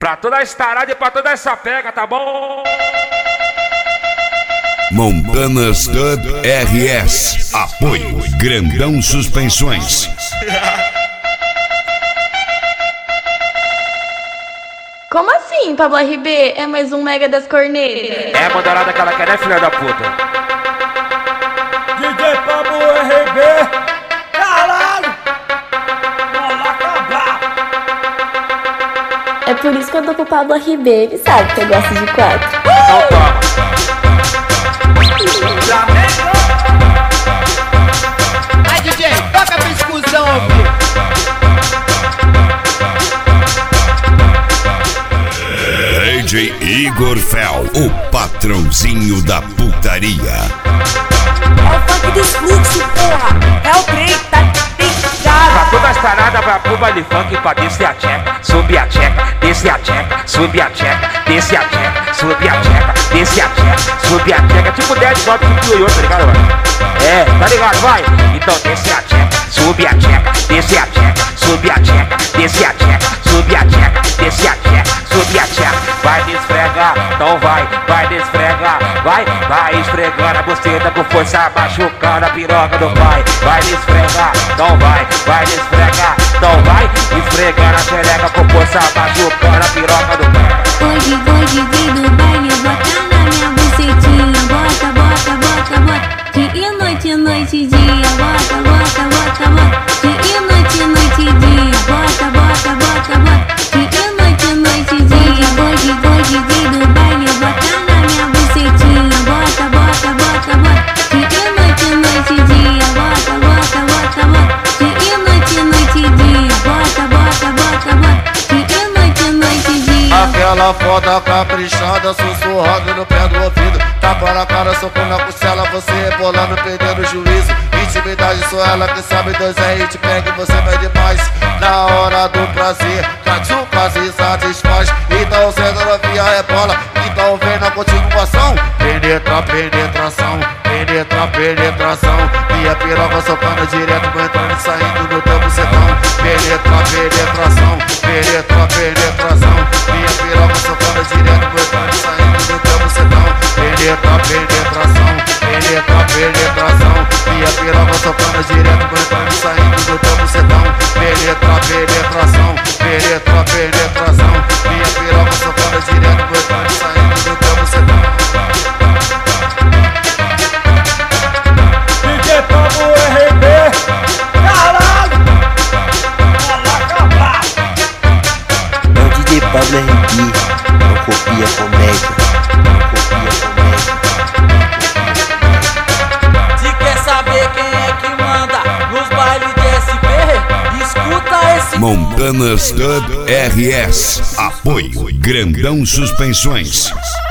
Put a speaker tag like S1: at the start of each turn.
S1: Pra toda essa tarada e pra toda essa pega, tá bom?
S2: Montanas Dub RS. Apoio Grandão Suspensões.
S3: Como assim, Pablo RB? É mais um mega das cornetas?
S1: É a moderada que ela quer, né, filha da puta?
S4: DJ Pablo RB. Caralho! Vamos acabar!
S3: É por isso que eu tô com o Pablo RB, ele sabe que eu gosto de 4.
S1: Então toma.
S5: Vai, DJ, toca pra exclusão, filho.
S2: DJ Igor Fel, o patrãozinho da putaria.
S6: É o funk dos fluxos, porra. É o trem, tá ligado?
S1: Pra toda essa tarada vai pro baile funk pra descer a tcheca, subir a tcheca, descer a tcheca, subir a tcheca, descer a tcheca, subir a tcheca, descer a tcheca, subir a tcheca. Tipo 10 sobe que o tá ligado, mano? É, tá ligado, vai? Então desce a tcheca, subir a tcheca, descer a tcheca, subir a tcheca, descer a tcheca, subir a tcheca, descer a tcheca, subir a tcheca. Vai desfregar, então vai desfregar, vai esfregando a buceta com força, machucando a piroca do pai. Vai desfregar, então vai desfregar, então vai esfregando a xereca com força, machucando a piroca do pai.
S7: Hoje vem do baile, bota na minha bucetinha, bota. Dia, noite, dia, bota. Dia, noite, dia, bota. Dia, noite, dia. Hoje vem do baile, bota na minha bucetinha, bota. Dia, noite, dia, bota. Dia, noite, dia, bota. Dia, noite, dia.
S4: Aquela foda caprichada, sussurrando no pé do ouvido. Tapa na cara, soco na costela, você rebolando, perdendo o juízo. Intimidade, sou ela que sabe, 2 R te pega e você vai demais. Na hora do prazer, catiu quase satisfaz. Então senta novinha, rebola, então vem na continuação. Penetração. Minha piroca socando direto, entrando e saindo no teu bucetão. Penetração. Minha piroca socando direto, entrando e saindo no teu bucetão. Penetração. Minha piroca socando direto, entrando e saindo no teu bucetão. Penetração. Minha piroca socando direto, entrando e saindo no teu bucetão. DJ Pablo RB. Caralho! Vamos acabar!
S8: É o DJ Pablo RB, não copia comédia.
S6: Se quer saber quem é que manda nos bailes de SP, escuta esse
S2: Montanas Dub RS. Apoio Grandão Suspensões.